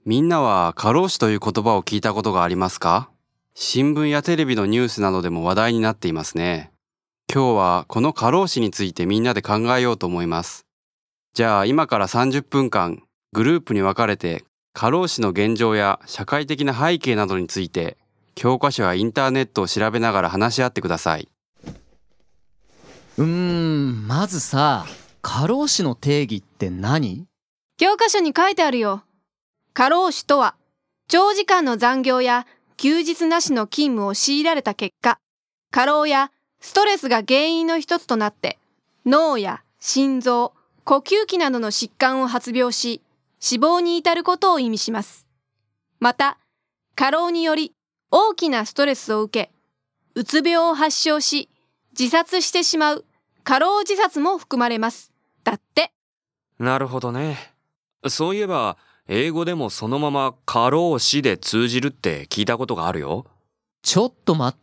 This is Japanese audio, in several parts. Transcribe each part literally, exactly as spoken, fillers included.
みんなは過労死という言葉を聞いたことがありますか？新聞やテレビのニュースなどでも話題になっていますね。今日はこの過労死についてみんなで考えようと思います。じゃあ今からさんじゅっぷんかんグループに分かれて過労死の現状や社会的な背景などについて教科書やインターネットを調べながら話し合ってください。 うーん、まずさ、過労死の定義って何？ 教科書に書いてあるよ。過労死とは、長時間の残業や休日なしの勤務を強いられた結果、過労やストレスが原因の一つとなって、脳や心臓、呼吸器などの疾患を発病し、死亡に至ることを意味します。また、過労により大きなストレスを受け、うつ病を発症し、自殺してしまう過労自殺も含まれます。だって。 なるほどね。そういえば、英語でもそのまま過労死で通じるって聞いたことがあるよ。 ちょっと待って。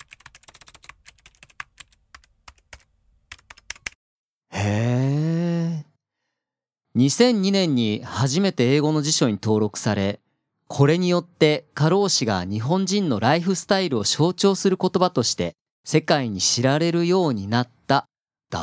へえ。にせんにねんに初めて英語の辞書に登録され、これによって過労死が日本人のライフスタイルを象徴する言葉として世界に知られるようになった。だって。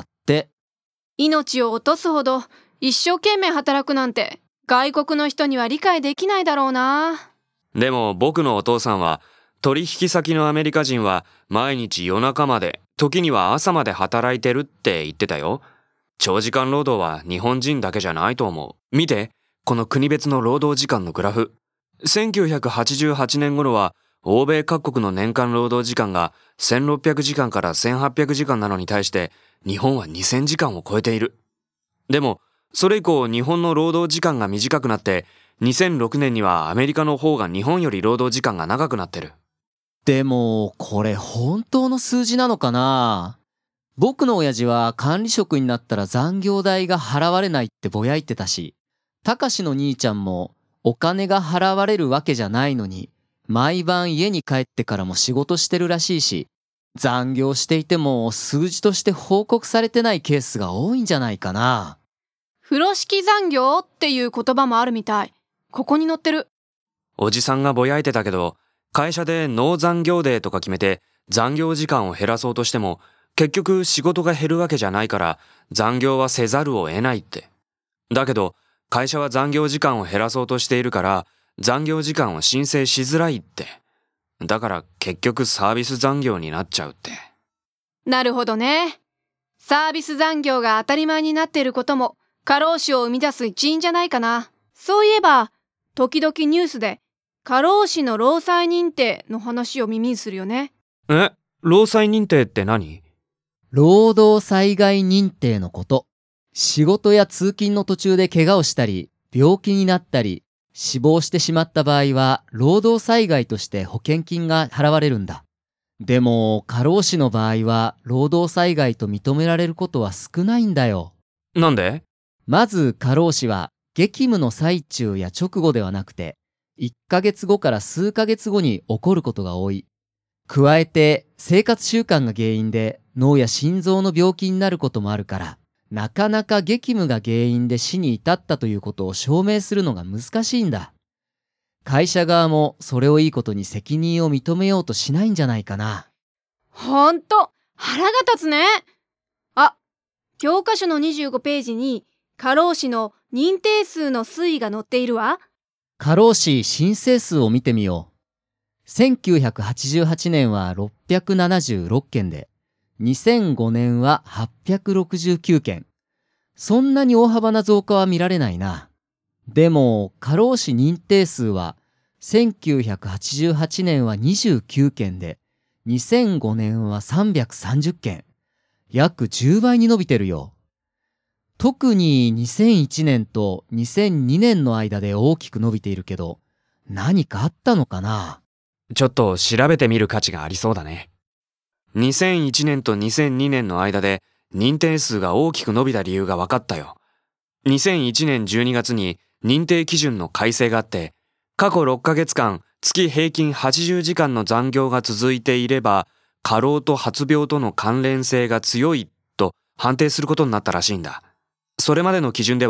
命を落とすほど一生懸命働くなんて外国の人には理解できないだろうな。 でも僕のお父さんは取引先のアメリカ人は毎日夜中まで、時には朝まで働いてるって言ってたよ。長時間労働は日本人だけじゃないと思う。見て、この国別の労働時間のグラフ。せんきゅうひゃくはちじゅうはちねん頃は欧米各国の年間労働時間がせんろっぴゃくじかんからせんはっぴゃくじかんなのに対して日本はにせんじかんを超えている。でもそれ以降日本の労働時間が短くなってにせんろくねんにはアメリカの方が日本より労働時間が長くなってる。 でもこれ本当の数字なのかな？僕の親父は管理職になったら残業代が払われないってぼやいてたし、たかしの兄ちゃんもお金が払われるわけじゃないのに毎晩家に帰ってからも仕事してるらしいし、残業していても数字として報告されてないケースが多いんじゃないかな。 風呂敷残業っていう言葉もあるみたい。ここに載ってる。 おじさんがぼやいてたけど、会社でノー残業デーとか決めて残業時間を減らそうとしても結局仕事が減るわけじゃないから残業はせざるを得ないって。だけど会社は残業時間を減らそうとしているから残業時間を申請しづらいって。だから結局サービス残業になっちゃうって。 なるほどね。サービス残業が当たり前になっていることも過労死を生み出す一因じゃないかな。そういえば時々ニュースで過労死の労災認定の話を耳にするよね。 え、労災認定って何？ 労働災害認定のこと。仕事や通勤の途中で怪我をしたり、病気になったり、死亡してしまった場合は、労働災害として保険金が払われるんだ。でも、過労死の場合は、労働災害と認められることは少ないんだよ。 なんで？ まず、過労死は、激務の最中や直後ではなくて、いっかげつごから数ヶ月後に起こることが多い。加えて、生活習慣が原因で脳や心臓の病気になることもあるから、なかなか激務が原因で死に至ったということを証明するのが難しいんだ。会社側もそれをいいことに責任を認めようとしないんじゃないかな。 ほんと、腹が立つね。あ、教科書のにじゅうごページに過労死の認定数の推移が載っているわ。 過労死申請数を見てみよう。せんきゅうひゃくはちじゅうはちねんはろっぴゃくななじゅうろっけんで、にせんごねんははっぴゃくろくじゅうきゅうけん。そんなに大幅な増加は見られないな。でも、過労死認定数は、せんきゅうひゃくはちじゅうはちねんはにじゅうきゅうけんで、にせんごねんはさんびゃくさんじゅっけん。約じゅうばいに伸びてるよ。特ににせんいちねんとにせんにねんの間で大きく伸びているけど、何かあったのかな？ ちょっと調べてみる価値がありそうだね。にせんいちねんとにせんにねんの間で認定数が大きく伸びた理由が分かったよ。にせんいちねんじゅうにがつに認定基準の改正があって、過去ろっかげつかん月平均はちじゅうじかんの残業が続いていれば、過労と発病との関連性が強いと判定することになったらしいんだ。それまでの基準では、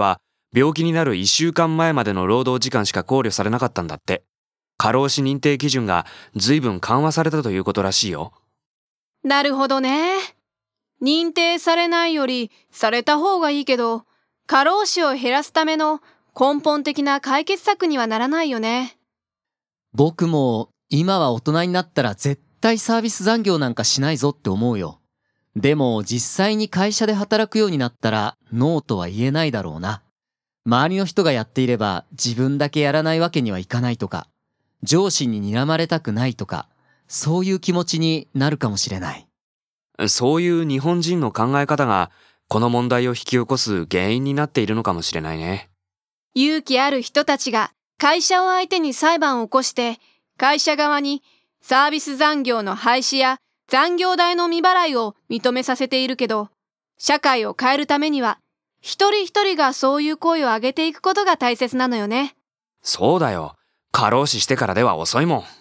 病気になるいっしゅうかんまえまでの労働時間しか考慮されなかったんだって。過労死認定基準が随分緩和されたということらしいよ。 なるほどね。認定されないよりされた方がいいけど、過労死を減らすための根本的な解決策にはならないよね。 僕も今は大人になったら絶対サービス残業なんかしないぞって思うよ。でも実際に会社で働くようになったらノーとは言えないだろうな。周りの人がやっていれば自分だけやらないわけにはいかないとか、上司に睨まれたくないとか、そういう気持ちになるかもしれない。 そういう日本人の考え方がこの問題を引き起こす原因になっているのかもしれないね。 勇気ある人たちが会社を相手に裁判を起こして、会社側にサービス残業の廃止や残業代の未払いを認めさせているけど、社会を変えるためには一人一人がそういう声を上げていくことが大切なのよね。 そうだよ。過労死してからでは遅いもん。